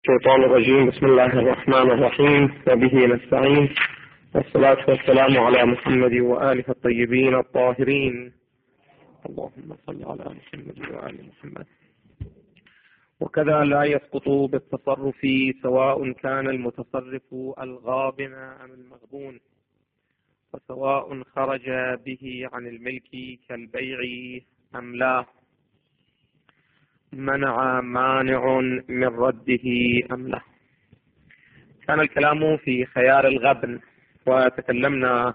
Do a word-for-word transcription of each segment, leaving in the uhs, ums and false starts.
الشيطان الرجيم. بسم الله الرحمن الرحيم، وبه نستعين، والصلاة والسلام على محمد وآله الطيبين الطاهرين. اللهم صل على محمد وآل محمد. وكذا لا يسقط بالتصرف سواء كان المتصرف الغابن أم المغبون، وسواء خرج به عن الملك كالبيع أم لا، منع مانع من رده أم لا. كان الكلام في خيار الغبن، وتكلمنا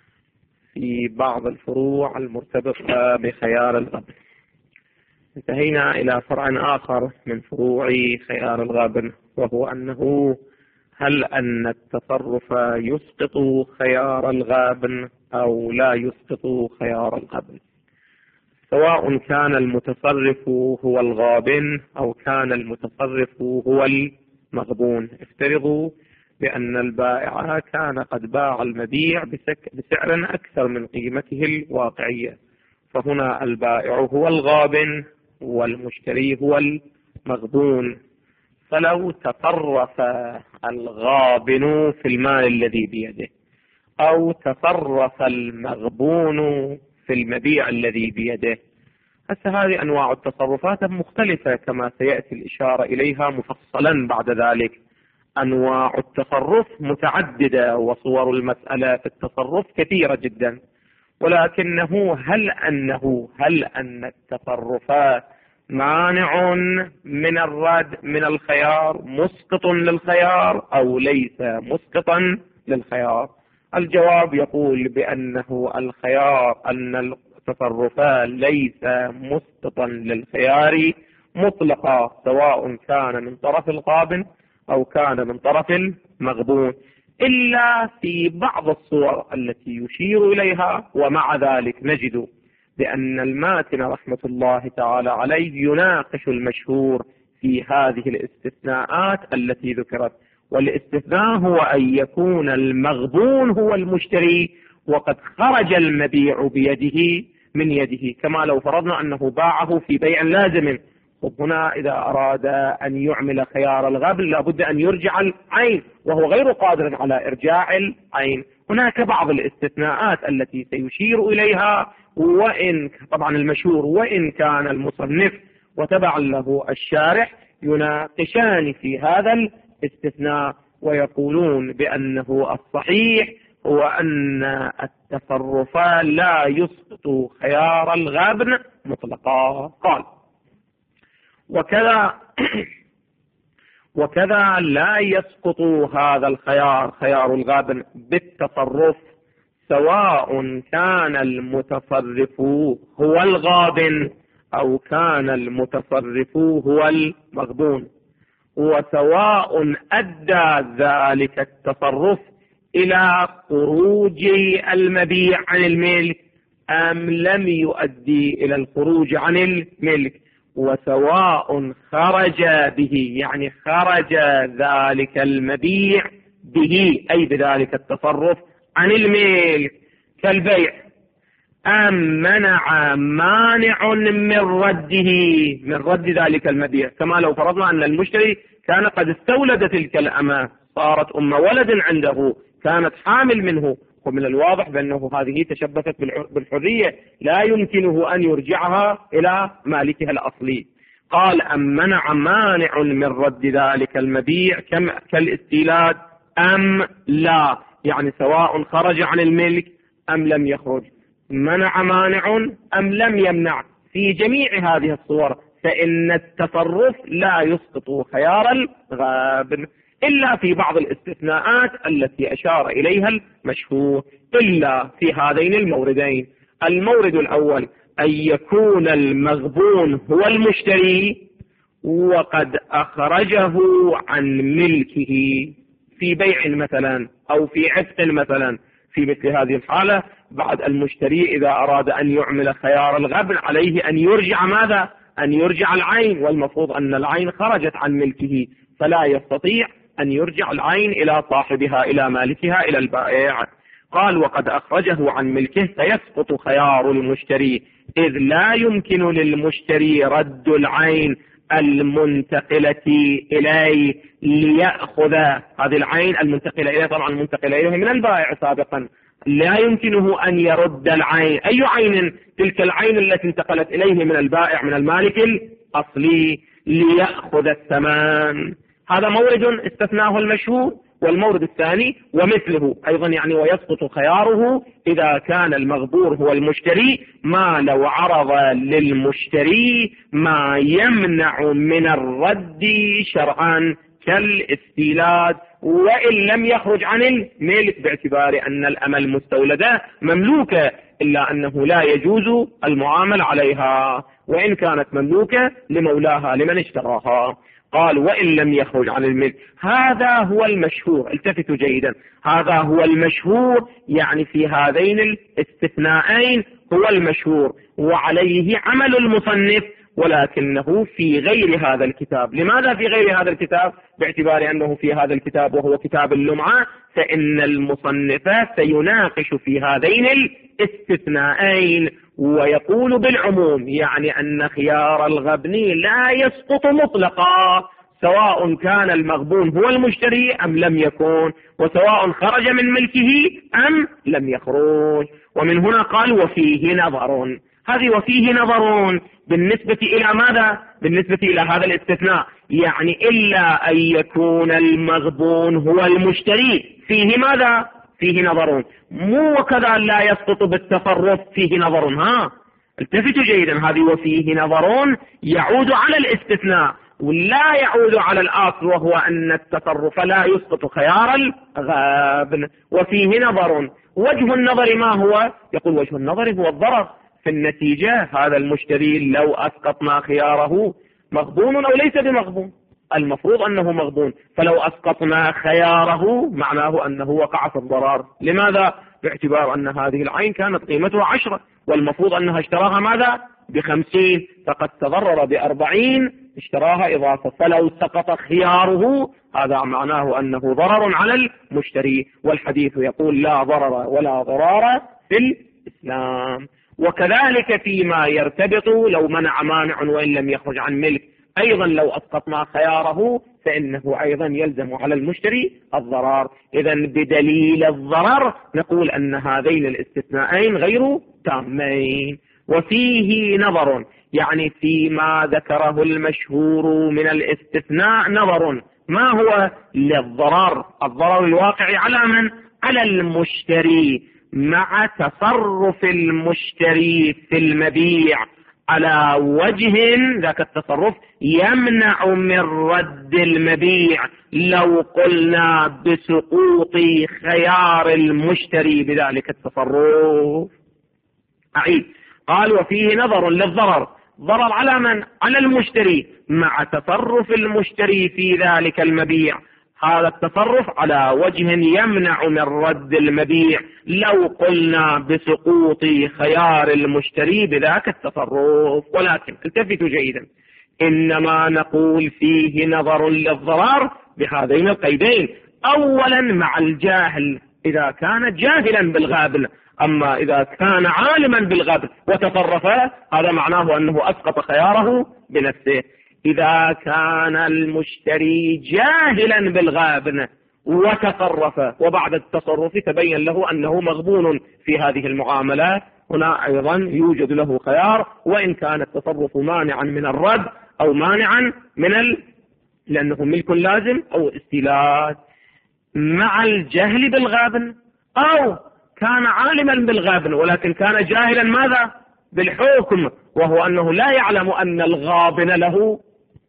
في بعض الفروع المرتبطة بخيار الغبن. انتهينا إلى فرع آخر من فروع خيار الغبن، وهو أنه هل أن التصرف يسقط خيار الغابن أو لا يسقط خيار الغبن، سواء كان المتصرف هو الغابن أو كان المتصرف هو المغبون. افترضوا بأن البائع كان قد باع المبيع بسعر أكثر من قيمته الواقعية، فهنا البائع هو الغابن والمشتري هو المغبون. فلو تصرف الغابن في المال الذي بيده أو تصرف المغبون في المبيع الذي بيده، هسه هذه أنواع التصرفات مختلفة كما سيأتي الإشارة إليها مفصلا بعد ذلك. أنواع التصرف متعددة وصور المسألة في التصرف كثيرة جدا، ولكنه هل أنه هل أن التصرفات مانع من الرد من الخيار، مسقط للخيار أو ليس مسقطا للخيار؟ الجواب يقول بأنه الخيار أن التصرفات ليس مسقطا للخيار مطلقا، سواء كان من طرف الغابن أو كان من طرف المغبون، إلا في بعض الصور التي يشير إليها. ومع ذلك نجد بأن الماتن رحمة الله تعالى عليه يناقش المشهور في هذه الاستثناءات التي ذكرت. والاستثناء هو أن يكون المغبون هو المشتري وقد خرج المبيع بيده من يده، كما لو فرضنا أنه باعه في بيع لازم. هنا إذا أراد أن يعمل خيار الغبن لابد أن يرجع العين، وهو غير قادر على إرجاع العين. هناك بعض الاستثناءات التي سيشير إليها، وإن طبعا المشهور وإن كان المصنف وتبع له الشارح يناقشان في هذا الاستثناء، ويقولون بأنه الصحيح هو أن التصرفات لا يسقط خيار الغبن مطلقا. قال وكذا وكذا لا يسقط هذا الخيار خيار الغبن بالتصرف، سواء كان المتصرف هو الغابن أو كان المتصرف هو المغبون، وسواء أدى ذلك التصرف إلى خروج المبيع عن الملك أم لم يؤدي إلى الخروج عن الملك، وسواء خرج به يعني خرج ذلك المبيع به أي بذلك التصرف عن الملك كالبيع أم منع مانع من رده من رد ذلك المبيع، كما لو فرضنا أن المشتري كان قد استولد تلك الأمة، صارت أم ولد عنده، كانت حامل منه، ومن الواضح بأنه هذه تشبثت بالحرية لا يمكنه أن يرجعها إلى مالكها الأصلي. قال أم منع مانع من رد ذلك المبيع كالاستيلاد أم لا، يعني سواء خرج عن الملك أم لم يخرج، منع مانع أم لم يمنع، في جميع هذه الصور فإن التصرف لا يسقط خيار الغابن، إلا في بعض الاستثناءات التي أشار إليها المشهور، إلا في هذين الموردين. المورد الأول أن يكون المغبون هو المشتري وقد أخرجه عن ملكه في بيع مثلا أو في عتق مثلا. في مثل هذه الحالة بعد المشتري إذا أراد أن يعمل خيار الغبن عليه أن يرجع ماذا؟ أن يرجع العين، والمفروض أن العين خرجت عن ملكه، فلا يستطيع أن يرجع العين إلى صاحبها إلى مالكها إلى البائع. قال وقد أخرجه عن ملكه فيسقط خيار المشتري، إذ لا يمكن للمشتري رد العين المنتقلة إليه ليأخذ هذه العين المنتقلة إليه. طبعا المنتقلة إليه من البائع سابقا، لا يمكنه أن يرد العين. أي عين؟ تلك العين التي انتقلت إليه من البائع من المالك الأصلي ليأخذ الثمن. هذا مورد استثناه المشهور. والمورد الثاني ومثله أيضا، يعني ويسقط خياره إذا كان المغبور هو المشتري، ما لو عرض للمشتري ما يمنع من الرد شرعا كالاستيلاد، وإن لم يخرج عن الملك باعتبار أن الأمل مستولدة مملوكة، إلا أنه لا يجوز المعامل عليها وإن كانت مملوكة لمولاها لمن اشتراها. قال وإن لم يخرج عن الملك. هذا هو المشهور، التفتوا جيدا، هذا هو المشهور، يعني في هذين الاستثناءين هو المشهور وعليه عمل المصنف، ولكنه في غير هذا الكتاب. لماذا في غير هذا الكتاب؟ باعتبار أنه في هذا الكتاب وهو كتاب اللمعة، فإن المصنف سيناقش في هذين الاستثناءين ويقول بالعموم، يعني أن خيار الغبن لا يسقط مطلقا سواء كان المغبون هو المشتري أم لم يكن، وسواء خرج من ملكه أم لم يخرج. ومن هنا قال وفيه نظر. هذه وفيه نظر بالنسبة إلى ماذا؟ بالنسبة إلى هذا الاستثناء، يعني إلا أن يكون المغبون هو المشتري فيه ماذا؟ فيه نظر. مو وكذا لا يسقط بالتصرف فيه نظر. ها التفتوا جيدا، هذه وفيه نظر يعود على الاستثناء ولا يعود على الأصل، وهو أن التصرف لا يسقط خيار الغابن. وفيه نظر. وجه النظر ما هو؟ يقول وجه النظر هو الضرر في النتيجة. هذا المشتري لو أسقطنا خياره مغبون أو ليس بمغبون، المفروض أنه مغبون، فلو أسقطنا خياره معناه أنه وقع في الضرر. لماذا؟ باعتبار أن هذه العين كانت قيمتها عشرة والمفروض أنها اشتراها ماذا؟ بخمسين، فقد تضرر بأربعين اشتراها إضافة، فلو سقط خياره هذا معناه أنه ضرر على المشتري. والحديث يقول لا ضرر ولا ضرار في الإسلام. وكذلك فيما يرتبط لو منع مانع وإن لم يخرج عن ملك، أيضا لو أسقطنا خياره فإنه أيضا يلزم على المشتري الضرر. إذا بدليل الضرر نقول أن هذين الاستثناءين غير تامين. وفيه نظر، يعني فيما ذكره المشهور من الاستثناء نظر. ما هو؟ للضرر، الضرر الواقع على من؟ على المشتري، مع تصرف المشتري في المبيع على وجه ذاك التصرف يمنع من رد المبيع لو قلنا بسقوط خيار المشتري بذلك التصرف. أعيد، قال وفيه نظر للضرر. ضرر على من؟ على المشتري، مع تصرف المشتري في ذلك المبيع، هذا التصرف على وجه يمنع من رد المبيع لو قلنا بسقوط خيار المشتري بذاك التصرف. ولكن التفتوا جيدا، إنما نقول فيه نظر للضرر بهذين القيدين. أولا مع الجاهل إذا كان جاهلا بالغابن، أما إذا كان عالما بالغبن وتصرف هذا معناه أنه أسقط خياره بنفسه. إذا كان المشتري جاهلا بالغابن وتصرف وبعد التصرف تبين له أنه مغبون في هذه المعاملات، هنا أيضا يوجد له خيار، وإن كان التصرف مانعا من الرد أو مانعا من ال... لأنه ملك لازم أو استيلاد. مع الجهل بالغابن، أو كان عالما بالغابن ولكن كان جاهلا ماذا؟ بالحكم، وهو أنه لا يعلم أن الغابن له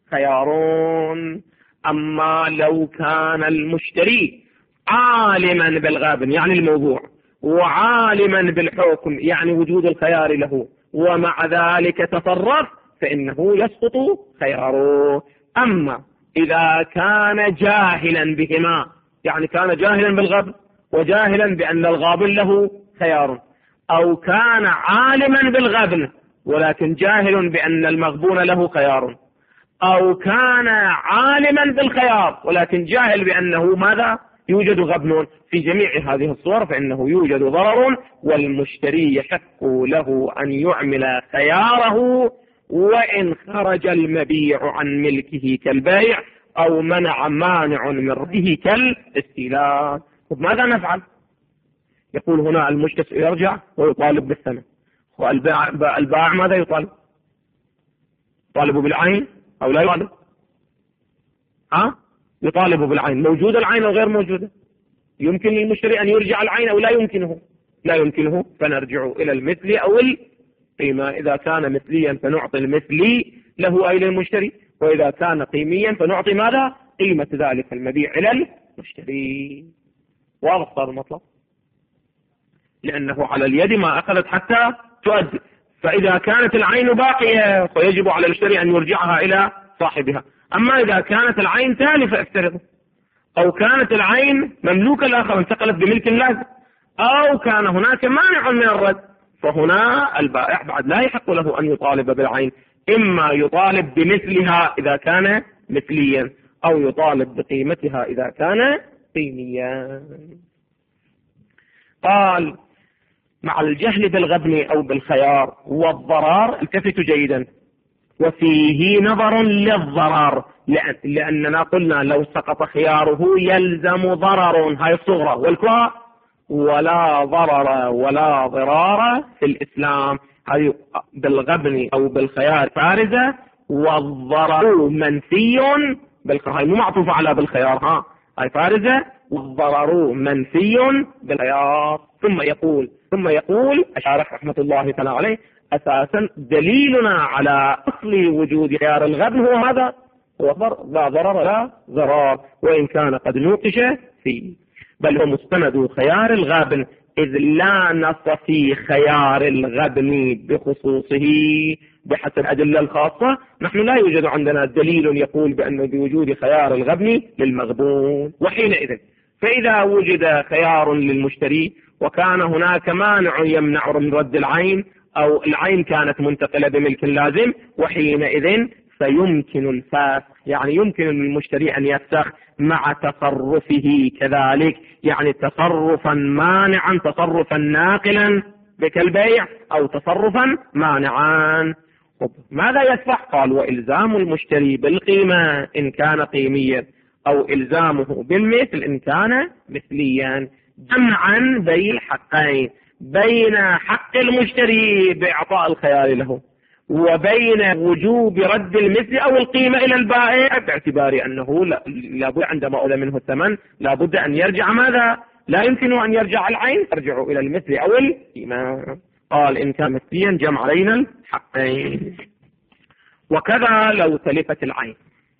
خيارون. أما لو كان المشتري عالما بالغابن يعني الموضوع، وعالما بالحكم يعني وجود الخيار له، ومع ذلك تصرف، فإنه يسقط خياره. أما إذا كان جاهلا بهما، يعني كان جاهلا بالغبن وجاهلا بأن الغابن له خيار، أو كان عالما بالغبن ولكن جاهل بأن المغبون له خيار، أو كان عالما بالخيار ولكن جاهل بأنه ماذا؟ يوجد غبن، في جميع هذه الصور فإنه يوجد ضرر، والمشتري يحق له أن يعمل خياره وإن خرج المبيع عن ملكه كالبيع أو منع مانع من رده كالاستيلاء. طب ماذا نفعل؟ يقول هنا المشتري يرجع ويطالب بالثمن، والبائع البائع ماذا يطالب؟ يطالب بالعين أو لا يطالب؟ ها؟ يطالب بالعين. موجودة العين أو غير موجودة؟ يمكن للمشتري أن يرجع العين أو لا يمكنه؟ لا يمكنه، فنرجع إلى المثل أو القيمة. إذا كان مثليا فنعطي المثلي له أي للمشتري، وإذا كان قيميا فنعطي ماذا؟ قيمة ذلك المبيع إلى المشتري. واضح صار المطلب؟ لأنه على اليد ما أخذت حتى تؤدي. فإذا كانت العين باقية فيجب على المشتري أن يرجعها إلى صاحبها. أما إذا كانت العين تالفة افترض، أو كانت العين مملوكة الآخر انتقلت بملك لازم، أو كان هناك مانع من الرد، فهنا البائع بعد لا يحق له أن يطالب بالعين، إما يطالب بمثلها إذا كان مثليا، أو يطالب بقيمتها إذا كان قيميا. قال مع الجهل بالغبن أو بالخيار والضرار، التفتوا جيدا، وفيه نظر للضرر، لأننا قلنا لو سقط خياره يلزم ضرر، هاي الصغرى والكبرى، ولا ضرر ولا ضرار في الإسلام، هذه بالغبن أو بالخيار فارزة، والضرر منفي بالخيار، هاي مو معطوفة على بالخيار، ها هاي فارزة، والضرر منفي بالخيار. ثم يقول ثم يقول الشارح رحمة الله تعالى عليه أساسا دليلنا على أصل وجود خيار الغبن هو هذا، هو لا ضرر لا ضرار، وإن كان قد نوقش فيه، بل هو مستند خيار الغبن، إذ لا نص في خيار الغبن بخصوصه بحسب الأدلة الخاصة. نحن لا يوجد عندنا دليل يقول بأنه بوجود خيار الغبن للمغبون. وحينئذ فإذا وجد خيار للمشتري وكان هناك مانع يمنع من رد العين، أو العين كانت منتقلة بملك لازم، وحينئذ فيمكن الفسخ، يعني يمكن للمشتري أن يفسخ مع تصرفه كذلك، يعني تصرفا مانعا، تصرفا ناقلا كالبيع، أو تصرفا مانعا. ماذا يفسخ؟ قال وإلزام المشتري بالقيمة إن كان قيميا، أو إلزامه بالمثل إن كان مثليا، جمعا بين الحقين، بين حق المشتري بإعطاء الخيار له، وبين وجوب رد المثل أو القيمة إلى البائع، باعتبار أنه لابد عندما أولى منه الثمن لابد أن يرجع ماذا؟ لا يمكن أن يرجع العين، ترجع إلى المثل أو القيمة. قال إن كان مثليا جمع بين الحقين. وكذا لو تلفت العين.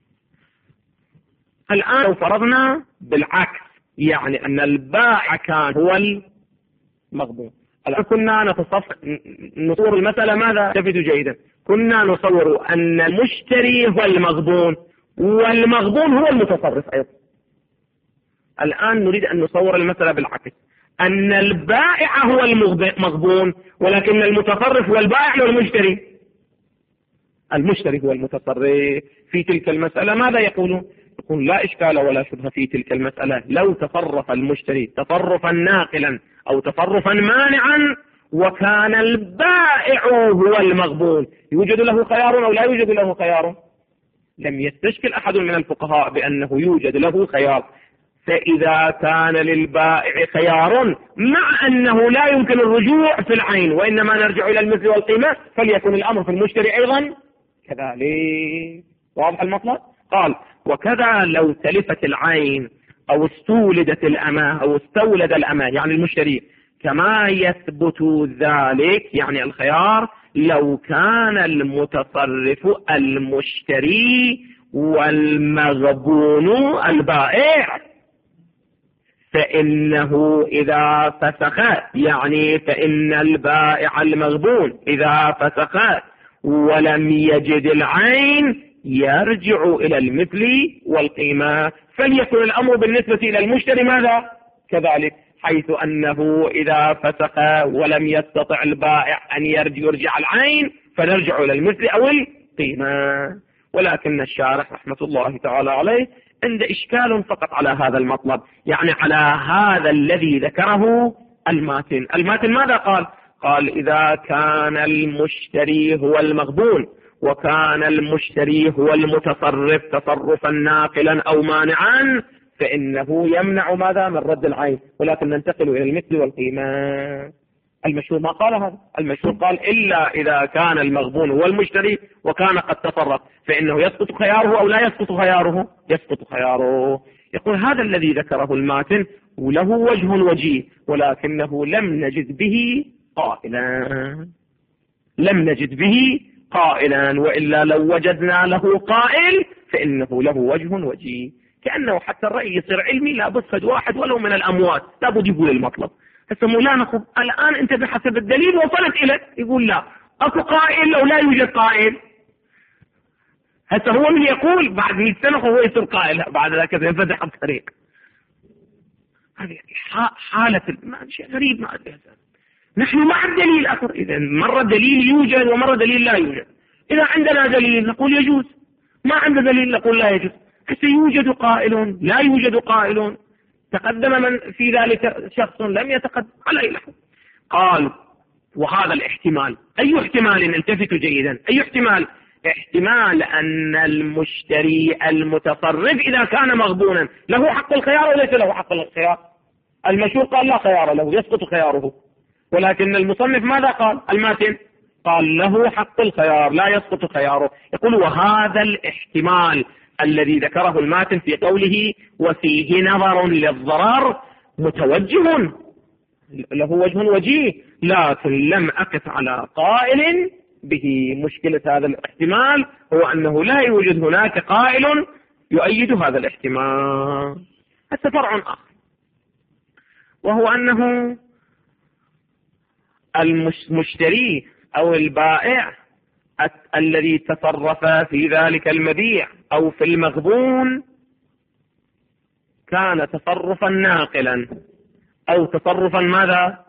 الآن لو فرضنا بالعكس، يعني أن البائع كان هو المغبون. الآن كنا نتصف نصور المسألة ماذا؟ تفتوا جيدا، كنا نصور أن المشتري هو المغبون والمغبون هو المتصرف أيضا. الآن نريد أن نصور المسألة بالعكس، أن البائع هو المغبون ولكن المتصرف هو البائع والمشتري. المشتري هو المتصرف في تلك المسألة. ماذا يقولون؟ يقول لا إشكال ولا شبهة في تلك المسألة، لو تصرف المشتري تصرفا ناقلا أو تصرفا مانعا وكان البائع هو المغبون، يوجد له خيار أو لا يوجد له خيار؟ لم يستشكل أحد من الفقهاء بأنه يوجد له خيار. فإذا كان للبائع خيار مع أنه لا يمكن الرجوع في العين وإنما نرجع إلى المثل والقيمة، فليكن الأمر في المشتري أيضا كذلك. واضح المطلب؟ قال وكذا لو تلفت العين أو استولدت الأمة أو استولد الأمة، يعني المشتري، كما يثبت ذلك، يعني الخيار لو كان المتصرف المشتري والمغبون البائع، فإنه إذا فسخ، يعني فإن البائع المغبون إذا فسخ ولم يجد العين يرجع إلى المثل والقيمة، فليكن الأمر بالنسبة إلى المشتري ماذا؟ كذلك، حيث أنه إذا فسخ ولم يستطع البائع أن يرجع العين فنرجع إلى المثل أو القيمة. ولكن الشارح رحمة الله تعالى عليه عند إشكال فقط على هذا المطلب، يعني على هذا الذي ذكره الماتن. الماتن ماذا قال؟ قال إذا كان المشتري هو المغبون وكان المشتري هو المتصرف تصرفا ناقلا أو مانعا فإنه يمنع ماذا من رد العين، ولكن ننتقل إلى المثل والقيمة. المشهور ما قال هذا، المشهور قال إلا إذا كان المغبون هو المشتري وكان قد تصرف فإنه يسقط خياره أو لا يسقط خياره، يسقط خياره. يقول هذا الذي ذكره الماتن وله وجه وجيه ولكنه لم نجد به قائلا، لم نجد به قائلا، وإلا لو وجدنا له قائل فإنه له وجه وجيه. كأنه حتى الرأي يصير علمي لابد فد واحد ولو من الأموات لابد يقول المطلب. هسه مولانا خب الآن أنت بحسب الدليل وصلت إليه، يقول لا أكو قائل أو لا يوجد قائل. هسه هو من يقول بعد مئة سنة هو يصير قائل بعد ذلك ينفتح الطريق. هذه حالة شيء غريب. ما أدري نحن مع الدليل أكثر، إذا مرة دليل يوجد ومرة دليل لا يوجد. إذا عندنا دليل نقول يجوز، ما عندنا دليل نقول لا يجوز. هسه يوجد قائل لا يوجد قائل، تقدم من في ذلك شخص لم يتقدم على أي لحظة. قال وهذا الاحتمال، أي احتمال؟ التفتوا جيدا، أي احتمال؟ احتمال أن المشتري المتصرف إذا كان مغبونا له حق الخيار وليس له حق الخيار. المشهور قال لا خيار له يسقط خياره، ولكن المصنف ماذا قال؟ الماتن قال له حق الخيار لا يسقط خياره. يقول وهذا الاحتمال الذي ذكره الماتن في قوله وفيه نظر للضرر متوجه له وجه وجيه، لكن لم أقف على قائل به. مشكلة هذا الاحتمال هو أنه لا يوجد هناك قائل يؤيد هذا الاحتمال. هذا فرع آخر، وهو أنه المشتري أو البائع الذي تصرف في ذلك المبيع أو في المغبون كان تصرفا ناقلا أو تصرفا ماذا؟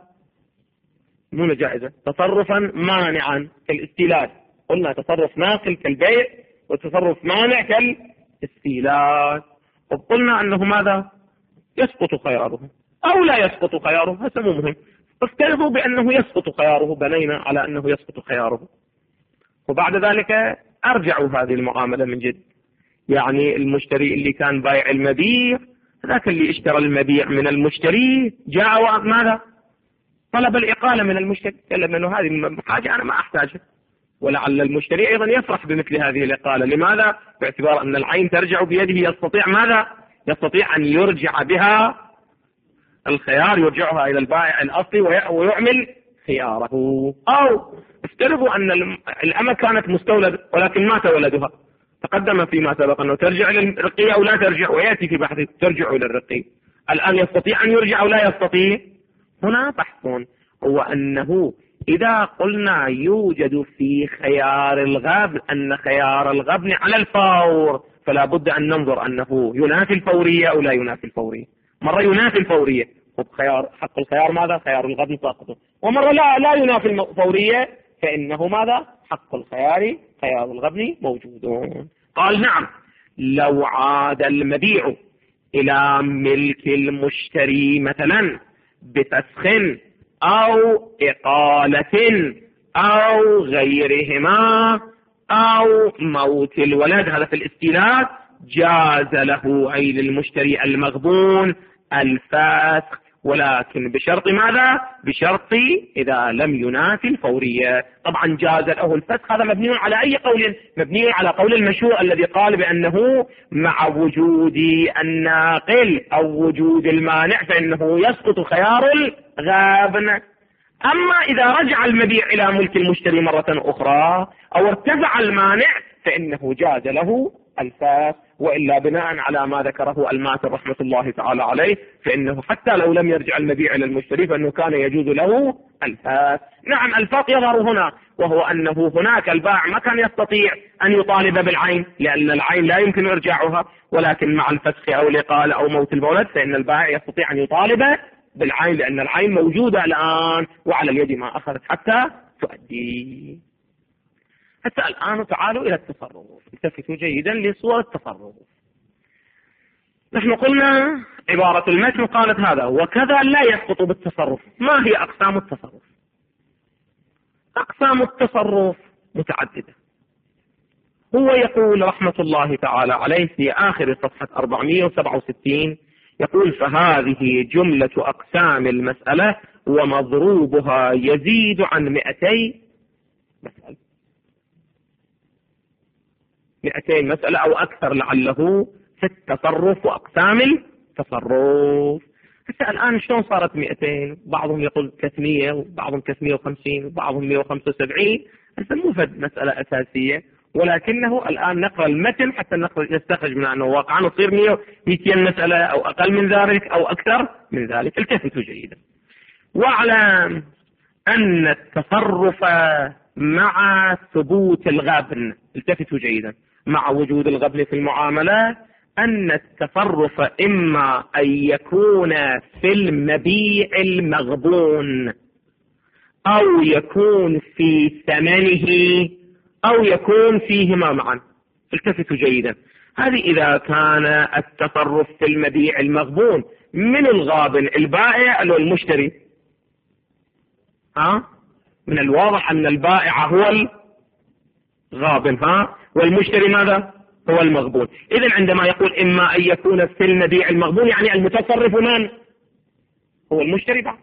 مو جائزة، تصرفا مانعا كالاستيلاد. قلنا تصرف ناقل كالبيع وتصرف مانع كالاستيلاد، وقلنا أنه ماذا؟ يسقط خياره أو لا يسقط خياره، هذا مو مهم. افترضوا بأنه يسقط خياره، بنينا على أنه يسقط خياره، وبعد ذلك أرجعوا هذه المعاملة من جد. يعني المشتري اللي كان بايع المبيع، ذاك اللي اشترى المبيع من المشتري جاء وماذا؟ طلب الإقالة من المشتري، قال له هذه حاجة أنا ما أحتاجها. ولعل المشتري أيضا يفرح بمثل هذه الإقالة. لماذا؟ باعتبار أن العين ترجع بيده، يستطيع ماذا؟ يستطيع أن يرجع بها الخيار، يرجعها إلى البائع الأصلي ويعمل خياره. أو افترضوا أن الأمة كانت مستولد ولكن مات ولدها، تقدم فيما سبق أنه ترجع إلى الرقية أو لا ترجع، ويأتي في بحث ترجع إلى الرقية. الآن يستطيع أن يرجع أو لا يستطيع؟ هنا بحث، هو أنه إذا قلنا يوجد في خيار الغبن أن خيار الغبن على الفور، فلا بد أن ننظر أنه ينافي الفورية أو لا ينافي الفورية. مرة ينافي الفورية، خيار حق الخيار ماذا؟ خيار الغبن ساقط، ومرة لا لا ينافي الفورية، فإنه ماذا؟ حق الخيار خيار الغبن موجودون. قال نعم، لو عاد المبيع إلى ملك المشتري مثلا بفسخ أو إقالة أو غيرهما أو موت الولد، هذا في الاستيلاد، جاز له أي للمشتري المغبون الفسخ، ولكن بشرط ماذا؟ بشرط إذا لم ينافي الفورية. طبعا جاز له الفسخ، هذا مبني على أي قول؟ مبني على قول المشهور الذي قال بأنه مع وجود الناقل أو وجود المانع فإنه يسقط خيار الغابن. أما إذا رجع المبيع إلى ملك المشتري مرة أخرى أو ارتفع المانع فإنه جاز له الفسخ، وإلا بناء على ما ذكره الماتن رحمة الله تعالى عليه فإنه حتى لو لم يرجع المبيع إلى المشتري فإنه كان يجوز له الفسخ. نعم، الفرق يظهر هنا، وهو أنه هناك البائع ما كان يستطيع أن يطالب بالعين لأن العين لا يمكن إرجاعها، ولكن مع الفسخ أو الإقالة أو موت الولد فإن البائع يستطيع أن يطالب بالعين، لأن العين موجودة الآن وعلى اليد ما أخذت حتى تؤدي. حتى الآن تعالوا إلى التصرف، التفتوا جيدا لصور التصرف. نحن قلنا عبارة المتن قالت هذا وكذا لا يسقط بالتصرف. ما هي أقسام التصرف؟ أقسام التصرف متعددة، هو يقول رحمة الله تعالى عليه في آخر صفحة أربعمائة وسبعة وستين، يقول: فهذه جملة أقسام المسألة ومضروبها يزيد عن مئتي مسألة. مئتين مسألة أو أكثر لعله في التصرف وأقسام التصرف. حتى الآن شلون صارت مئتين؟ بعضهم يقول ثلاثمئة وبعضهم ثلاثمئة وخمسين وبعضهم مئة وخمسة وسبعين. هذا مو فد مسألة أساسية، ولكنه الآن نقرأ المتن حتى نستخرج من أنه واقعا نصير مئتين مسألة أو أقل من ذلك أو أكثر من ذلك. التفتوا جيدا واعلم أن التصرف مع ثبوت الغبن، التفتوا جيدا، مع وجود الغبن في المعاملات، أن التصرف إما أن يكون في المبيع المغبون أو يكون في ثمنه أو يكون فيهما معا. التفتوا جيدا، هذه إذا كان التصرف في المبيع المغبون من الغابن البائع أو المشتري. ها؟ من الواضح أن البائع هو الغابن، ها؟ والمشتري ماذا؟ هو المغبون. إذن عندما يقول إما أن يكون في المبيع المغبون يعني المتصرف من؟ هو المشتري بعد.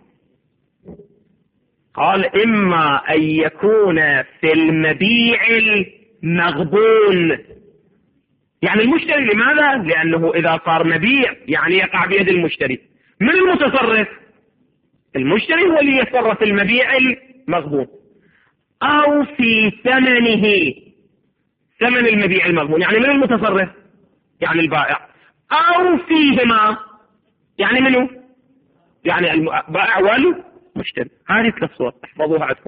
قال إما أن يكون في المبيع المغبون يعني المشتري. لماذا؟ لأنه إذا صار مبيع يعني يقع بيد المشتري. من المتصرف؟ المشتري هو اللي يتصرف في المبيع المغبون. أو في ثمنه، ثمن المبيع المغبون يعني من المتصرف؟ يعني البائع. أو فيهما يعني منه؟ يعني البائع والمشتري. هذه ثلاث صور احفظوها عندكم.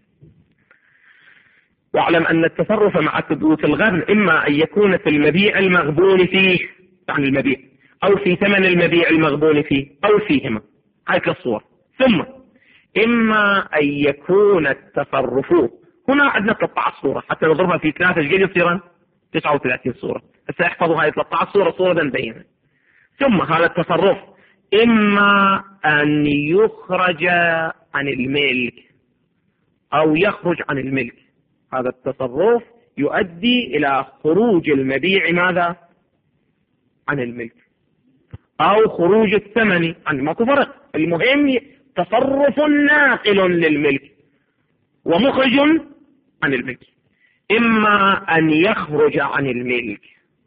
واعلم أن التصرف مع ثبوت الغبن إما أن يكون في المبيع المغبون فيه يعني المبيع، أو في ثمن المبيع المغبون فيه، أو فيهما. هذه ثلاث صور. ثم إما أن يكون التصرف، هنا عندنا ثلاث عشرة صورة حتى نضربها في ثلاثة جيد يصير تسعة وثلاثين صورة. سيحفظوا هذه ثلاث عشرة صورة صورة نبينها. ثم هذا التصرف إما أن يخرج عن الملك أو يخرج عن الملك. هذا التصرف يؤدي إلى خروج المبيع ماذا؟ عن الملك، أو خروج الثمن عن. ماكو فرق، المهم تصرف ناقل للملك ومخرج عن الملك. إما أن يخرج عن الملك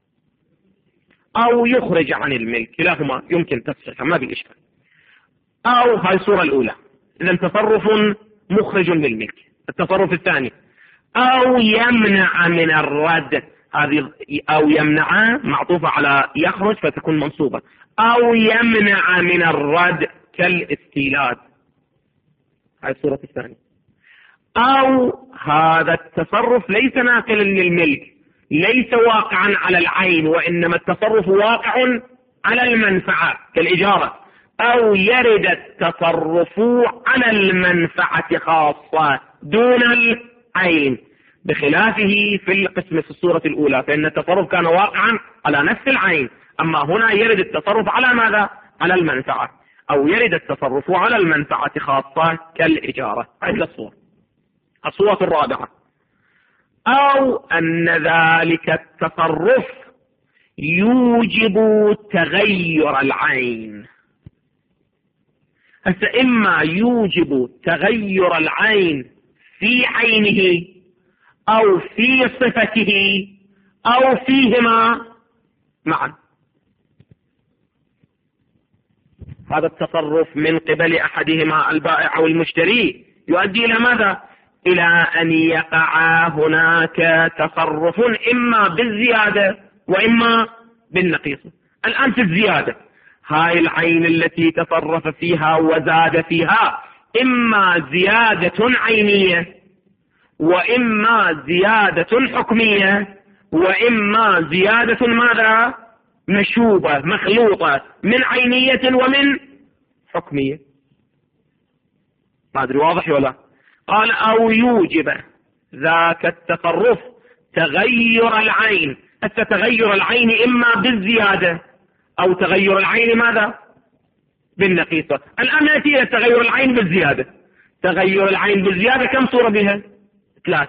أو يخرج عن الملك، كلاهما يمكن تصحيحه ما بإشكال. أو هاي الصورة الأولى، إذا تصرف مخرج للملك. التصرف الثاني أو يمنع من الرد، هذه أو يمنع معطوفة على يخرج فتكون منصوبة. أو يمنع من الرد كالاستيلاد، هاي الصورة الثانية. أو هذا التصرف ليس ناقلا للملك، ليس واقعا على العين، وإنما التصرف واقع على المنفعة كالإجارة. أو يرد التصرف على المنفعة خاصة دون العين، بخلافه في القسم في الصورة الأولى فإن التصرف كان واقعا على نفس العين، أما هنا يرد التصرف على ماذا؟ على المنفعة. أو يرد التصرف على المنفعة خاصة كالإجارة. هذه الصورة. الصورة الرابعة أو أن ذلك التصرف يوجب تغير العين. هسه إما يوجب تغير العين في عينه أو في صفته أو فيهما معا. هذا التصرف من قبل أحدهما البائع أو المشتري يؤدي إلى ماذا؟ إلى أن يقع هناك تصرف إما بالزيادة وإما بالنقيص. الآن في الزيادة، هاي العين التي تصرف فيها وزاد فيها إما زيادة عينية وإما زيادة حكمية وإما زيادة ماذا؟ مشوبة مخلوطة من عينية ومن حكمية. ما أدري واضح ولا؟ قال أو يوجب ذاك التصرف تغير العين. التغير العين إما بالزيادة أو تغير العين ماذا؟ بالنقيصة. الآن نأتي إلى تغير العين بالزيادة. تغير العين بالزيادة كم صورة بها؟ ثلاثة.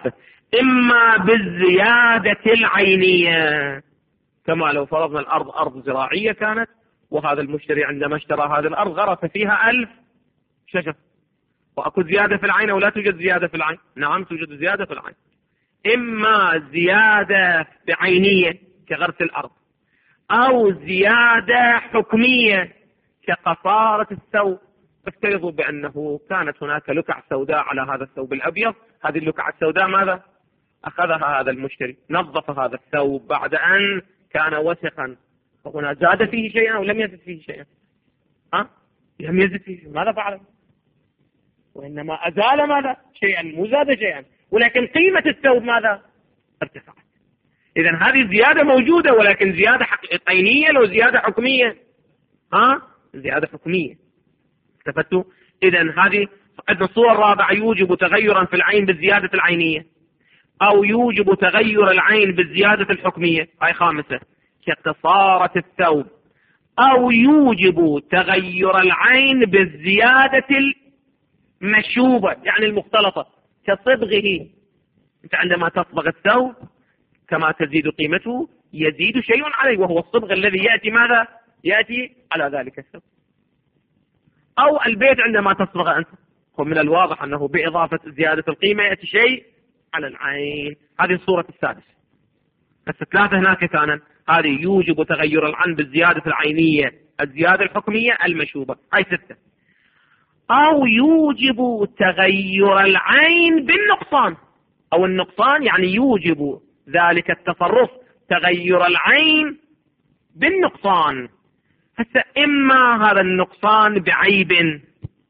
إما بالزيادة العينية، كما لو فرضنا الأرض أرض زراعية كانت، وهذا المشتري عندما اشترى هذه الأرض غرس فيها ألف شجر، وأكو زيادة في العين أو لا توجد زيادة في العين؟ نعم توجد زيادة في العين. إما زيادة بعينية كغرس الأرض، أو زيادة حكمية كقصارة الثوب. افترضوا بأنه كانت هناك لكع سوداء على هذا الثوب الأبيض، هذه اللكع السوداء ماذا؟ أخذها هذا المشتري، نظف هذا الثوب بعد أن كان وسخا، فهنا زاد فيه شيئا أو لم يزد فيه شيئا؟ ها؟ لم يزد فيه شيئا. ماذا فعل؟ وإنما أزال ماذا؟ شيئا، مو زاد شيئا، ولكن قيمة الثوب ماذا؟ ارتفعت. إذن هذه زيادة موجودة، ولكن زيادة عينية لو زيادة حكمية؟ ها؟ زيادة حكمية. استفدتوا؟ إذن هذه عندنا الصورة الرابعة، يوجب تغيرا في العين بالزيادة العينية، أو يوجب تغير العين بالزيادة الحكمية، هاي خامسة كقصارة الثوب، أو يوجب تغير العين بالزيادة المشوبة يعني المختلطة كصبغه. أنت عندما تصبغ الثوب كما تزيد قيمته يزيد شيء عليه، وهو الصبغ الذي يأتي ماذا؟ يأتي على ذلك الثوب. أو البيت عندما تصبغ أنت، ومن الواضح أنه بإضافة زيادة القيمة يأتي شيء على العين. هذه الصورة السادسة. بس ثلاثة هناك كان، هذه يوجب تغير العين بالزيادة العينية، الزيادة الحكمية، المشوبة، هاي ستة. أو يوجب تغير العين بالنقصان، أو النقصان يعني يوجب ذلك التصرف تغير العين بالنقصان. هسه إما هذا النقصان بعيب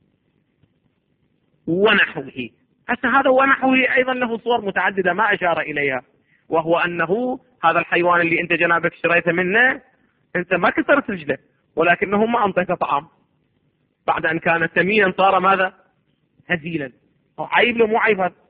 ونحوه. هسه هذا ونحوه أيضا له صور متعددة ما أشار إليها، وهو أنه هذا الحيوان اللي أنت جنابك اشتريته منه، أنت ما كسرت رجله، ولكنه ما أنطيك طعام، بعد أن كان سمينا صار ماذا؟ هزيلا. أو عيب له مو عيب هذا؟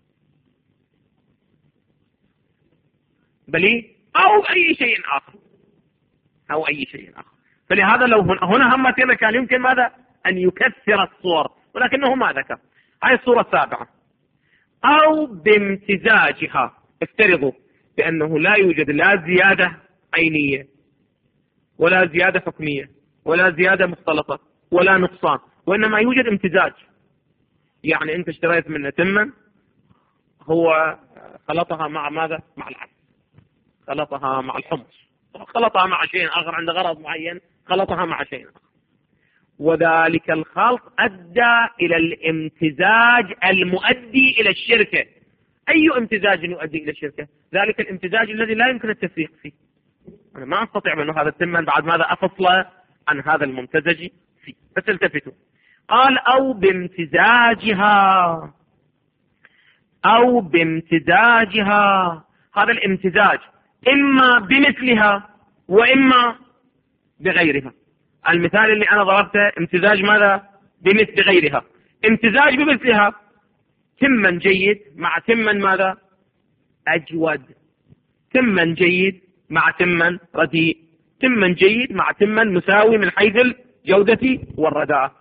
بلي أو أي شيء آخر، أو أي شيء آخر. فلهذا لو هنا همتنا كان يمكن ماذا؟ أن يكثر الصور، ولكنه ما ذكر. هاي الصورة السابعة. أو بامتزاجها. افترضوا بأنه لا يوجد لا زيادة عينية ولا زيادة حكمية ولا زيادة مختلطة ولا نقصان، وإنما يوجد امتزاج. يعني أنت اشتريت منه تما، هو خلطها مع ماذا؟ مع العسل، خلطها مع الحمص، خلطها مع شيء آخر عند غرض معين، خلطها مع شيء آخر، وذلك الخلط أدى إلى الامتزاج المؤدي إلى الشركة. أي امتزاج يؤدي إلى الشركة؟ ذلك الامتزاج الذي لا يمكن التفريق فيه. أنا ما أستطيع أنه هذا التمن بعد ماذا أفصل عن هذا الممتزج فيه. بس التفتوا، قال أو بامتزاجها، أو بامتزاجها. هذا الامتزاج إما بمثلها وإما بغيرها. المثال اللي أنا ضربته امتزاج ماذا؟ بمثل غيرها. امتزاج بمثلها تمن جيد مع تمن ماذا؟ أجود. تمن جيد مع تمن رديء. تمن جيد مع تمن مساوي من حيث الجودة والرداء.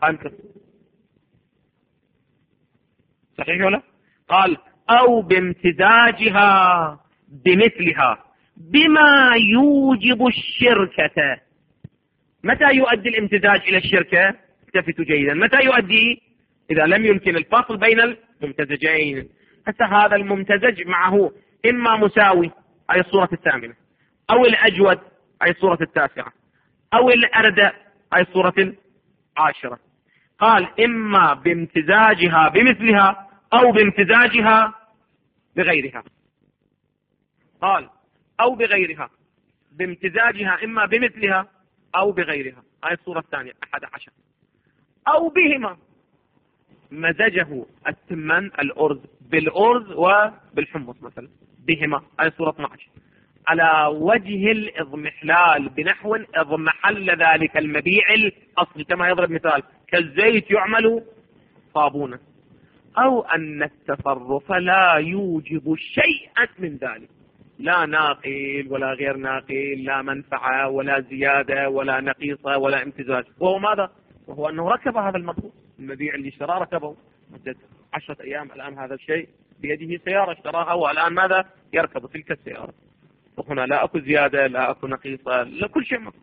صحيح ولا؟ قال أو بامتزاجها بمثلها بما يوجب الشركة. متى يؤدي الامتزاج إلى الشركة؟ التفتوا جيدا. متى يؤدي؟ إذا لم يمكن الفصل بين الممتزجين. حتى هذا الممتزج معه إما مساوي، أي الصورة الثامنة، أو الأجود، أي الصورة التاسعة، أو الأردأ، أي الصورة العاشرة. قال إما بامتزاجها بمثلها أو بامتزاجها بغيرها. قال أو بغيرها، بامتزاجها إما بمثلها أو بغيرها، هاي الصورة الثانية أحد عشر. أو بهما، مزجه التمن الأرز بالأرز وبالحمص مثلا، بهما، هاي الصورة اثني عشر، على وجه الإضمحلال بنحو إضمحل ذلك المبيع الأصلي، كما يضرب مثال كالزيت يعمل صابونا. أو أن التصرف لا يوجب شيئا من ذلك، لا ناقل ولا غير ناقل، لا منفعة ولا زيادة ولا نقيصة ولا امتزاج. وهو ماذا؟ وهو أنه ركب هذا المطلوب، المبيع اللي اشتراه ركبه مدة عشرة أيام. الآن هذا الشيء بيده سيارة اشتراها والآن ماذا يركب تلك السيارة، وهنا لا أكو زيادة لا أكو نقيصة لا كل شيء مكتوب.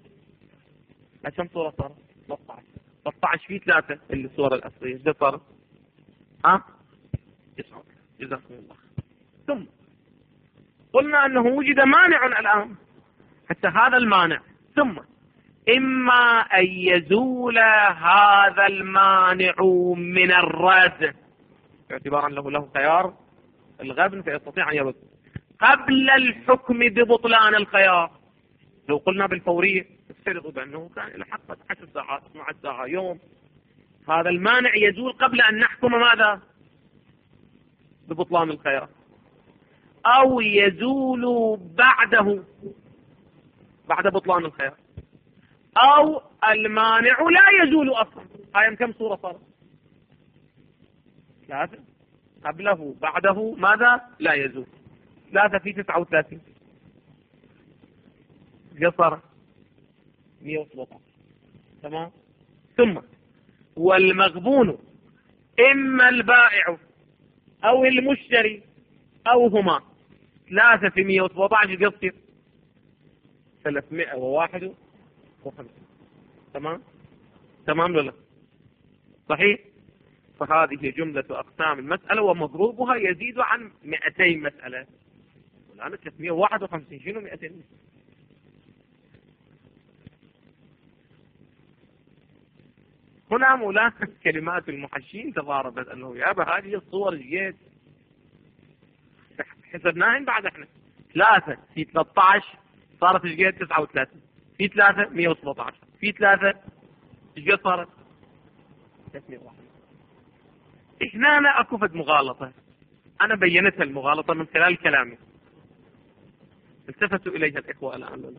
كم صورة صار؟ ثلاثة عشر ثلاثة عشر في ثلاثة الصورة الأصلية ايش صار؟ ها؟ تسعة. جزاكم الله. ثم قلنا أنه وجد مانع الآن، حتى هذا المانع ثم إما أن يزول هذا المانع من الرد اعتبارا له له خيار الغبن فيستطيع أن يرد قبل الحكم ببطلان الخيار. لو قلنا بالفورية افترضوا بأنه كان إلى حق عشر ساعات اثنتي عشرة ساعة يوم، هذا المانع يزول قبل أن نحكم ماذا ببطلان الخيار، أو يزول بعده بعد بطلان الخيار، أو المانع لا يزول أصلا. هاي كم صورة صارت؟ ثلاثة. قبله بعده ماذا لا يزول. ثلاثة في تسعة وثلاثين قصر مئة وسبعة عشر. تمام. ثم والمغبون إما البائع أو المشتري أو هما. ثلاثة في مئة وسبعة عشر قصر ثلاثمائة وواحد وخمسين. تمام تمام ولا صحيح؟ فهذه جملة أقسام المسألة ومضروبها يزيد عن مئتين مسألة. والآن ثلاثمائة وواحد وخمسين شنو مئتين؟ هنا مولانا كلمات المحشين تضاربت أنه يابا هذه الصور جيد حسبناهن بعد احنا ثلاثة في ثلاثة عشر صارت جيد تسعة وثلاثين، في ثلاثة مئة وسبعة عشر، في ثلاثة جيد صارت ثلاثمائة وواحد. هنا أنا أكو فد مغالطة أنا بينتها المغالطة من خلال كلامي التفتوا إليها الإخوة الآن.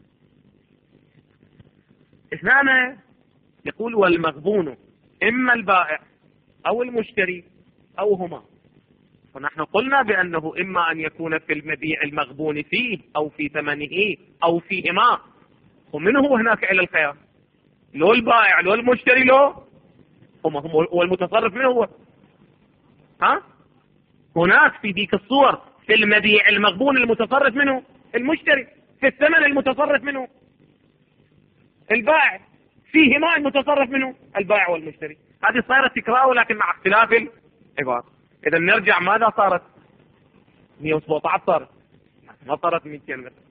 هنا أنا يقول والمغبون إما البائع أو المشتري أو هما. فنحن قلنا بأنه إما أن يكون في المبيع المغبون فيه أو في ثمنه أو فيهما، ومنه هناك إلى الخيار لو البائع لو المشتري لو هما هم والمتصرف منه هو. ها هناك في ذيك الصور في المبيع المغبون المتصرف منه المشتري، في الثمن المتصرف منه البائع، فيهما المتصرف منه البائع والمشتري. هذه صارت تكرار ولكن مع اختلاف العبارة. إذا نرجع ماذا صارت؟ مئة وسبعة عشر صارت ما صارت مئتين مثلا.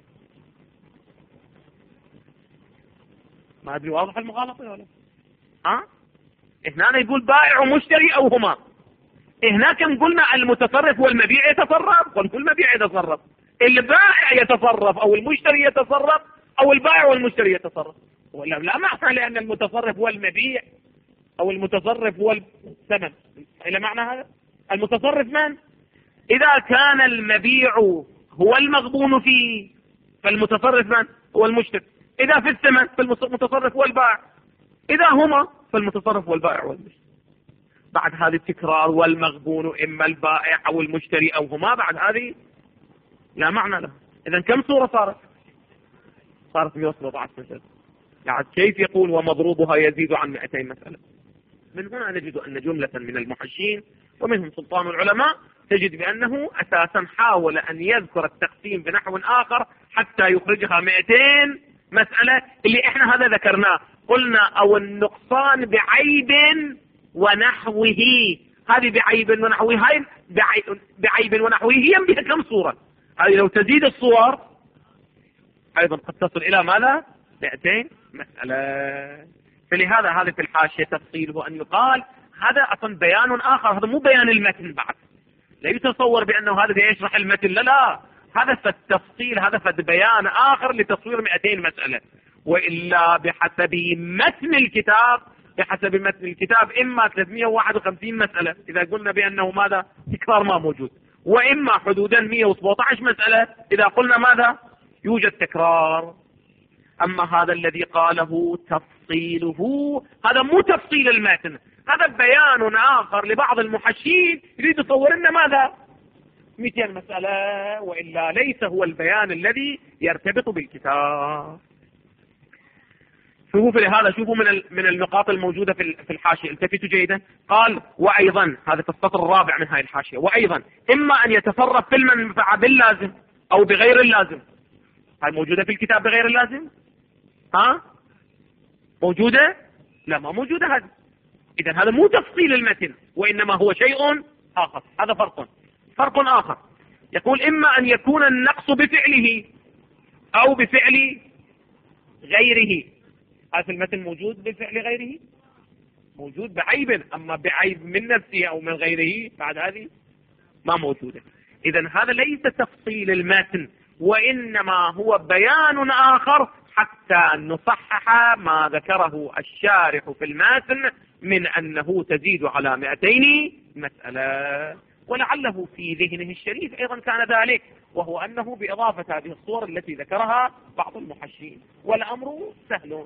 ما أدري واضح المغالطة ولا؟ ها؟ هنا يقول بائع ومشتري أو هما. هناك قلنا المتصرف والمبيع يتصرف، ونقول المبيع يتصرف، البائع يتصرف أو المشتري يتصرف أو البائع والمشتري يتصرف. ولا لا معنى لأن المتصرف هو المبيع أو المتصرف هو الثمن. إلى معنى هذا المتصرف من؟ إذا كان المبيع هو المغبون فيه فالمتصرف من؟ هو المشتري. إذا في الثمن فالمتصرف هو البائع. إذا هما فالمتصرف هو البائع والمشتري. بعد هذه التكرار والمغبون إما البائع أو المشتري أو هما، بعد هذه لا معنى له. إذا كم صورة صارت؟ صارت مئة وسبعة عشر مسألة. يعني كيف يقول ومضروبها يزيد عن مئتين مسألة؟ من هنا نجد أن جملة من المحشين ومنهم سلطان العلماء تجد بأنه أساسا حاول أن يذكر التقسيم بنحو آخر حتى يخرجها مئتين مسألة اللي إحنا هذا ذكرناه. قلنا أو النقصان بعيب ونحوه. هذه بعيب ونحوه، هاي بعيب ونحوه هي بها كم صورة؟ هذه لو تزيد الصور أيضا قد تصل إلى ماذا؟ مئتين مسألة. فلهذا هذا في الحاشية تفصيله أن يقال هذا أصلا بيان آخر، هذا مو بيان المتن بعد. لا يتصور بأنه هذا يشرح المتن، لا لا، هذا فالتفصيل، هذا فد بيان آخر لتصوير مئتين مسألة. وإلا بحسب متن الكتاب بحسب متن الكتاب إما ثلاثمئة وواحد وخمسين مسألة إذا قلنا بأنه ماذا تكرار ما موجود، وإما حدودا مئة وسبعة عشر مسألة إذا قلنا ماذا يوجد تكرار. أما هذا الذي قاله تفصيله هذا مو تفصيل المتن، هذا بيان آخر لبعض المحشين يريد يصور لنا ماذا مئتين مسألة، وإلا ليس هو البيان الذي يرتبط بالكتاب. شوفوا في هذا، شوفوا من من النقاط الموجودة في في الحاشية، التفتوا جيدا. قال وأيضا، هذا في السطر الرابع من هذه الحاشية، وأيضا إما أن يتصرف في المنفعة باللازم أو بغير اللازم. هاي موجودة في الكتاب بغير اللازم؟ ها موجودة؟ لا ما موجودة هذه. إذا هذا مو تفصيل المتن، وإنما هو شيء آخر. هذا فرق فرق آخر. يقول إما أن يكون النقص بفعله أو بفعل غيره. هذا في المتن موجود بفعل غيره، موجود بعيب، أما بعيب من نفسه أو من غيره بعد هذه ما موجودة. إذا هذا ليس تفصيل المتن، وإنما هو بيان آخر حتى نصحح ما ذكره الشارح في المتن من أنه تزيد على مئتين مسألة. ولعله في ذهنه الشريف أيضا كان ذلك، وهو أنه بإضافة هذه الصور التي ذكرها بعض المحشين، والأمر سهل.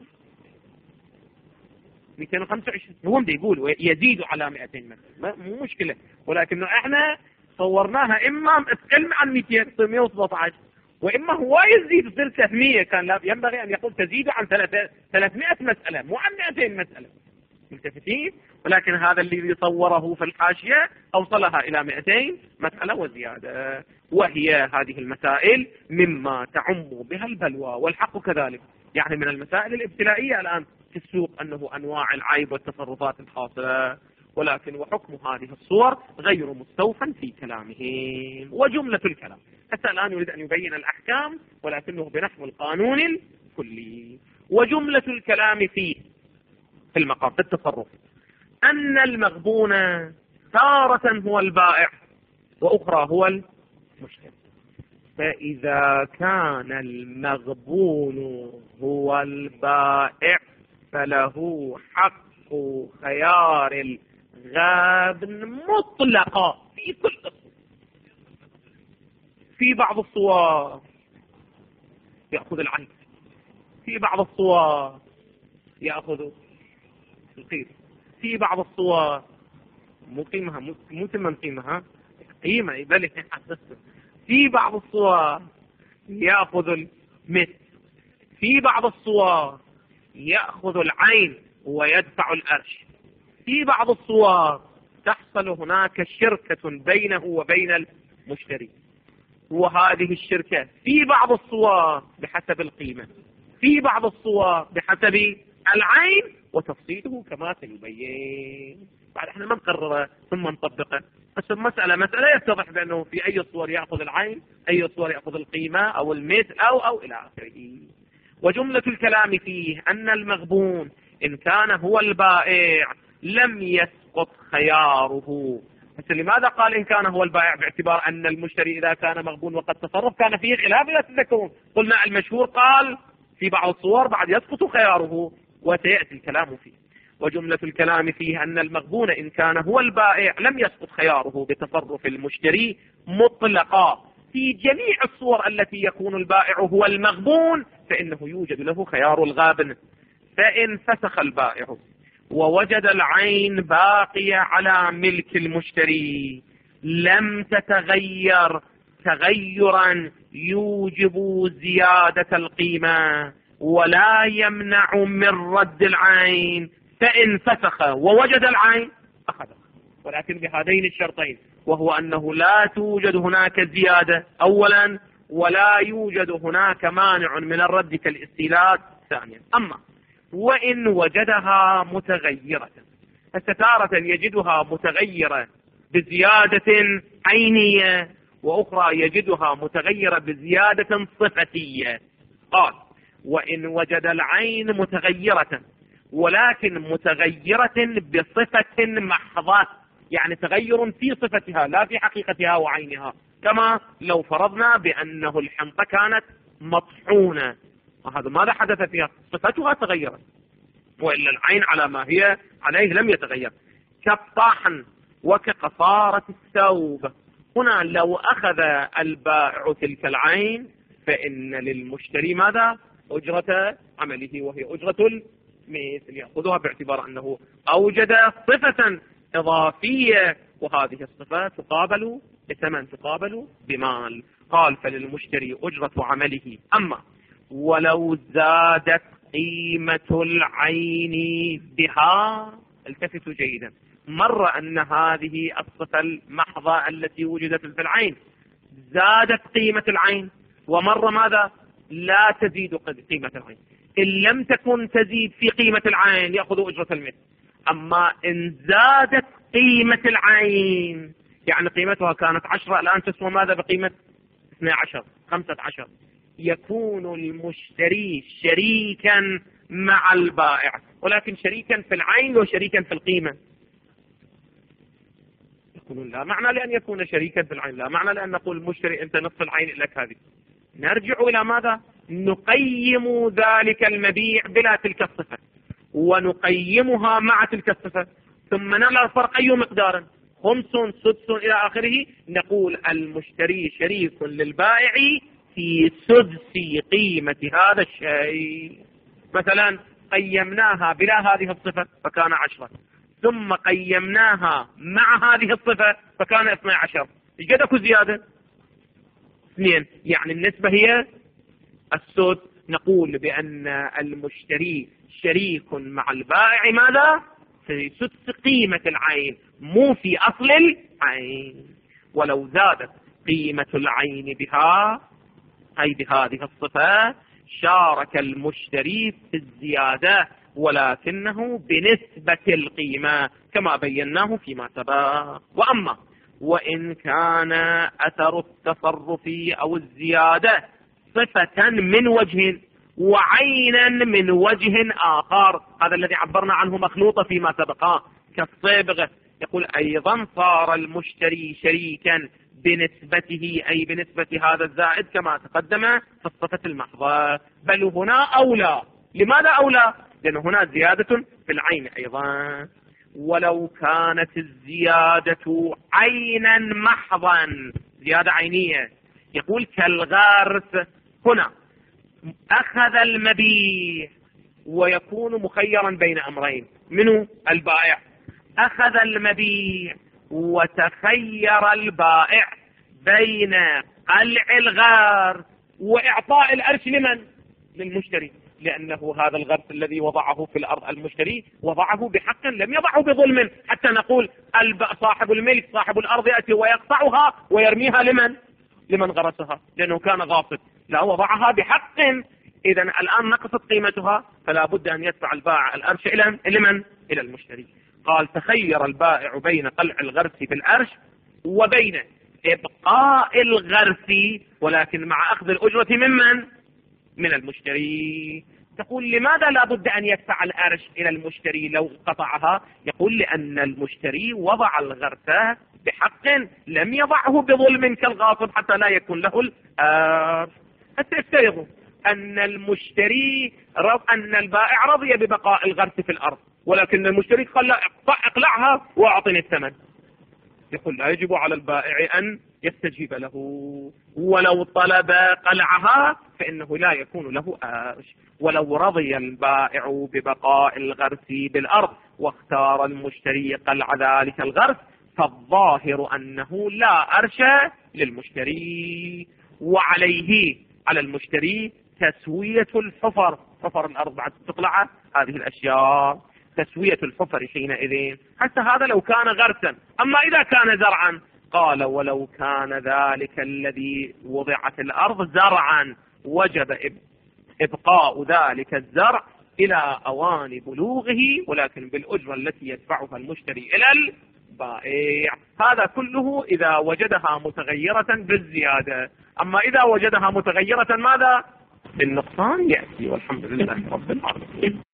مئتين وخمسة وعشرين هو بده يقول يزيد على مئتين مسألة، مو مشكلة، ولكنه احنا صورناها إما تقل عن مئتين مئة وسبعة عشر، وإما هو يزيد تصير ثلاثمئة. كان ينبغي أن يقول تزيد عن ثلاثمئة مسألة مو عن مئتين مسألة. ملتفتين؟ ولكن هذا الذي صوره في الحاشية أوصلها إلى مئتين مسألة وزيادة، وهي هذه المسائل مما تعم بها البلوى، والحق كذلك. يعني من المسائل الابتلائية الآن في السوق أنه أنواع العيب والتصرفات الحاصلة، ولكن وحكم هذه الصور غير مستوفى في كلامهم. وجملة الكلام حتى الآن يريد أن يبين الأحكام، ولكنه بنحو القانون الكلي. وجملة الكلام فيه في المقام في التصرف أن المغبون تارة هو البائع وأخرى هو المشتري. فإذا كان المغبون هو البائع فله حق خيار الغابن مطلقا في كل الصور. في بعض الصور يأخذ العين، في بعض الصور يأخذ القيمة، في بعض الصور مو قيمها مو ثمن قيمها قيمة يبالي حسسته، في بعض الصور يأخذ المثل، في بعض الصور يأخذ العين ويدفع الأرش، في بعض الصور تحصل هناك شركة بينه وبين المشتري، وهذه الشركة في بعض الصور بحسب القيمة، في بعض الصور بحسب العين، وتفصيله كما سيبين. بعد احنا ما نقرره ثم نطبقه، بس المسألة مسألة يتضح بأنه في أي صور يأخذ العين، أي صور يأخذ القيمة أو المثل أو أو إلى آخره. وجملة الكلام فيه أن المغبون إن كان هو البائع لم يسقط خياره. بس لماذا قال إن كان هو البائع؟ باعتبار أن المشتري إذا كان مغبون وقد تصرف كان فيه خلاف لا تذكرون. قلنا المشهور قال في بعض الصور بعد يسقط خياره، وسيأتي الكلام فيه. وجملة الكلام فيه أن المغبون إن كان هو البائع لم يسقط خياره بتصرف المشتري مطلقا في جميع الصور التي يكون البائع هو المغبون، فإنه يوجد له خيار الغابن. فإن فسخ البائع ووجد العين باقية على ملك المشتري لم تتغير تغيرا يوجب زيادة القيمة ولا يمنع من رد العين، فإن فسخ ووجد العين أخذها، ولكن بهذين الشرطين، وهو أنه لا توجد هناك زيادة أولا، ولا يوجد هناك مانع من الرد كالاستيلاد ثانيا. أما وإن وجدها متغيرة، فستارة يجدها متغيرة بزيادة عينية، وأخرى يجدها متغيرة بزيادة صفتية. قال وإن وجد العين متغيرة ولكن متغيرة بصفة محضة، يعني تغير في صفتها لا في حقيقتها وعينها، كما لو فرضنا بأنه الحنطة كانت مطحونة، وهذا ماذا حدث فيها؟ صفتها تغيرت، وإلا العين على ما هي عليه لم يتغير، كالطحن وكقصارة الثوب. هنا لو أخذ البائع تلك العين فإن للمشتري ماذا؟ أجرة عمله، وهي أجرة المثل، يأخذها باعتبار أنه أوجد صفة إضافية، وهذه الصفة تقابل بثمن، تقابل بمال. قال فللمشتري أجرة عمله. أما ولو زادت قيمة العين بها. التفتوا جيدا، مر أن هذه الصفة المحضة التي وجدت في العين زادت قيمة العين، ومر ماذا؟ لا تزيد قيمة العين. إن لم تكن تزيد في قيمة العين يأخذ أجرة المثل، أما إن زادت قيمة العين يعني قيمتها كانت عشرة الآن تسوى ماذا بقيمة اثنى عشر خمسة عشر، يكون المشتري شريكا مع البائع، ولكن شريكا في العين وشريكا في القيمة. يقولون لا معنى لأن يكون شريكا في العين، لا معنى لأن نقول المشتري أنت نصف العين لك هذه. نرجع إلى ماذا؟ نقيم ذلك المبيع بلا تلك الصفة ونقيمها مع تلك الصفة، ثم نرى الفرق أي مقدار، خمس سدس إلى آخره، نقول المشتري شريك للبائع في سدس قيمة هذا الشيء. مثلا قيمناها بلا هذه الصفة فكان عشرة، ثم قيمناها مع هذه الصفة فكان اثنى عشر، ايش قد اكو زيادة؟ اثنين، يعني النسبة هي السدس. نقول بأن المشتري شريك مع البائع ماذا؟ في سدس قيمة العين، مو في أصل العين. ولو زادت قيمة العين بها أي بهذه الصفة شارك المشتري في الزيادة، ولكنه بنسبة القيمة كما بيناه فيما سبق. وأما وإن كان أثر التصرف أو الزيادة صفة من وجه وعينا من وجه آخر، هذا الذي عبرنا عنه مخلوطة فيما سبق كالصبغ، يقول أيضا صار المشتري شريكا بنسبته أي بنسبة هذا الزائد كما تقدم في الصفة المحضة، بل هنا أولى. لماذا أولى؟ لأن هنا زيادة في العين أيضا. ولو كانت الزيادة عينا محضا، زيادة عينية، يقول كالغرس، هنا أخذ المبيع ويكون مخيرا بين أمرين، منه البائع، أخذ المبيع وتخير البائع بين قلع الغرس وإعطاء الأرش لمن؟ للمشتري، لأنه هذا الغرس الذي وضعه في الأرض المشتري وضعه بحق، لم يضعه بظلم حتى نقول صاحب الملك صاحب الأرض يأتي ويقطعها ويرميها لمن؟ لمن غرسها، لأنه كان غاصب، لا وضعها بحق. إذا الآن نقصت قيمتها، فلا بد أن يدفع البائع الأرش إلى لمن؟ إلى المشتري. قال تخير البائع بين قلع الغرس بالأرش وبين إبقاء الغرس ولكن مع أخذ الأجرة ممن؟ من المشتري. تقول لماذا لا بد أن يدفع الأرش إلى المشتري لو قطعها؟ يقول لأن المشتري وضع الغرس بحق، لم يضعه بظلم كالغاصب حتى لا يكون له الأرش. حتى يفترضوا أن المشتري رض أن البائع رضي ببقاء الغرس في الأرض، ولكن المشتري قال لا اقلعها وأعطني الثمن، يقول لا يجب على البائع أن يستجيب له، ولو طلب قلعها فإنه لا يكون له أرش. ولو رضي البائع ببقاء الغرس بالأرض واختار المشتري قلع ذلك الغرس فالظاهر أنه لا أرش للمشتري، وعليه على المشتري تسوية الحفر، حفر الأرض بعد تطلع هذه الأشياء، تسوية الحفر حينئذ، حتى هذا لو كان غرسا. أما إذا كان زرعا قال ولو كان ذلك الذي وضعت الأرض زرعا وجب إبقاء ذلك الزرع إلى أوان بلوغه، ولكن بالأجرة التي يدفعها المشتري إلى البائع. هذا كله إذا وجدها متغيرة بالزيادة، أما إذا وجدها متغيرة ماذا؟ بالنقصان يأتي. والحمد لله رب العالمين.